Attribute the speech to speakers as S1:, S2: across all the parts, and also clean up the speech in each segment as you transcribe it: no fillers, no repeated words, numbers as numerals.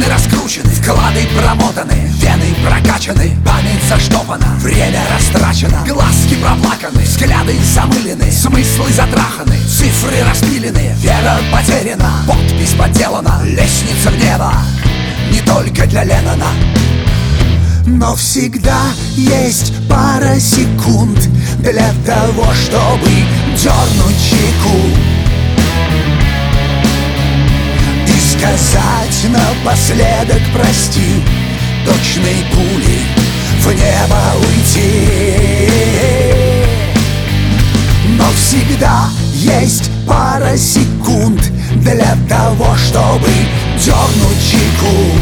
S1: раскручены, вклады промотаны, вены прокачаны, память заштопана, время растрачено, глазки проплаканы, взгляды замылены, смыслы затраханы, цифры распилены, вера потеряна, подпись подделана, лестница в небо не только для Леннона. Но всегда есть пара секунд для того, чтобы дернуть чеку и сказать напоследок прости, точной пулей в небо уйти. Но всегда есть пара секунд для того, чтобы дернуть чеку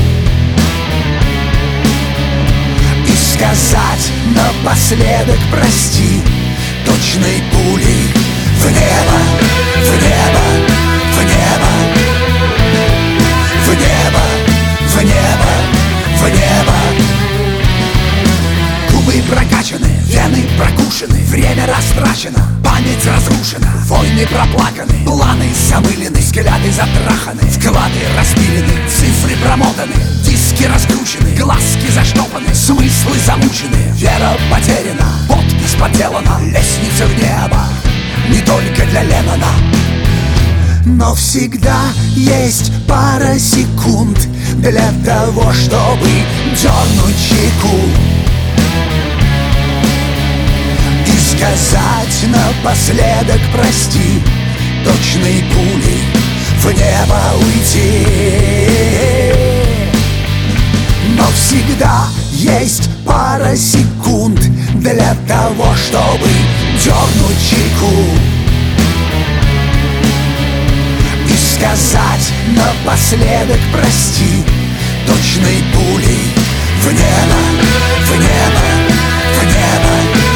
S1: и сказать напоследок прости, точной пулей в небо, в небо, в небо, в небо, в небо, в небо. Губы прокачаны, вены прокушены, время растрачено, память разрушена, войны проплаканы, планы замылены, взгляды затраханы, вклады распилены, цифры промотаны, диски раскручены, глазки заштопаны, смыслы замучены, вера потеряна, подпись подделана, лестница в небо не только для Леннона. Но всегда есть пара секунд для того, чтобы дернуть чеку и сказать напоследок прости, точной пулей в небо уйти. Но всегда есть пара секунд для того, чтобы дернуть чеку и сказать напоследок прости, точной пулей в небо, в небо, в небо,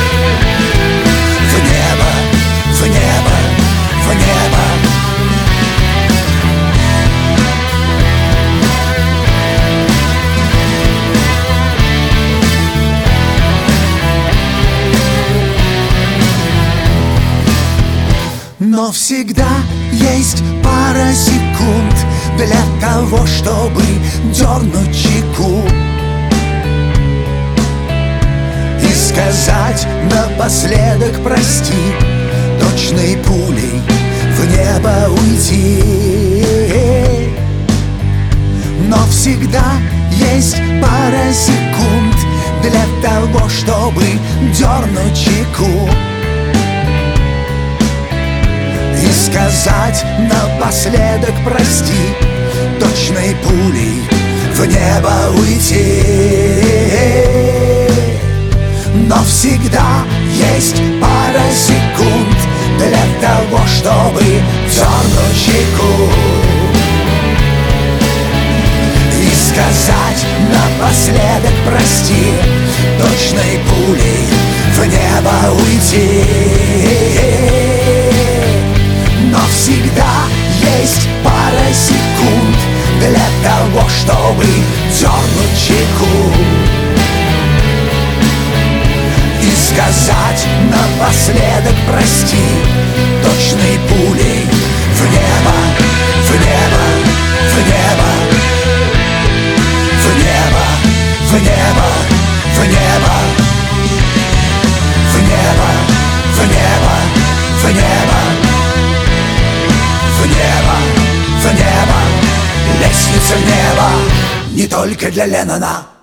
S1: в небо, в небо, в небо. Но всегда есть пара секунд для того, чтобы дернуть чеку и сказать напоследок прости, точной пулей в небо уйти. Но всегда есть пара секунд для того, чтобы дернуть чеку и сказать напоследок прости, точной пулей в небо уйти. Но всегда есть пара секунд для того, чтобы дернуть чеку и сказать напоследок прости, точной пулей в небо уйти. Но всегда есть пара секунд для того, чтобы дернуть чеку и сказать напоследок прости, точной пулей в небо, в небо, в небо, в небо, в небо, в небо, в небо, в небо, в небо, в небо, в небо, лестница в небо не только для Леннона.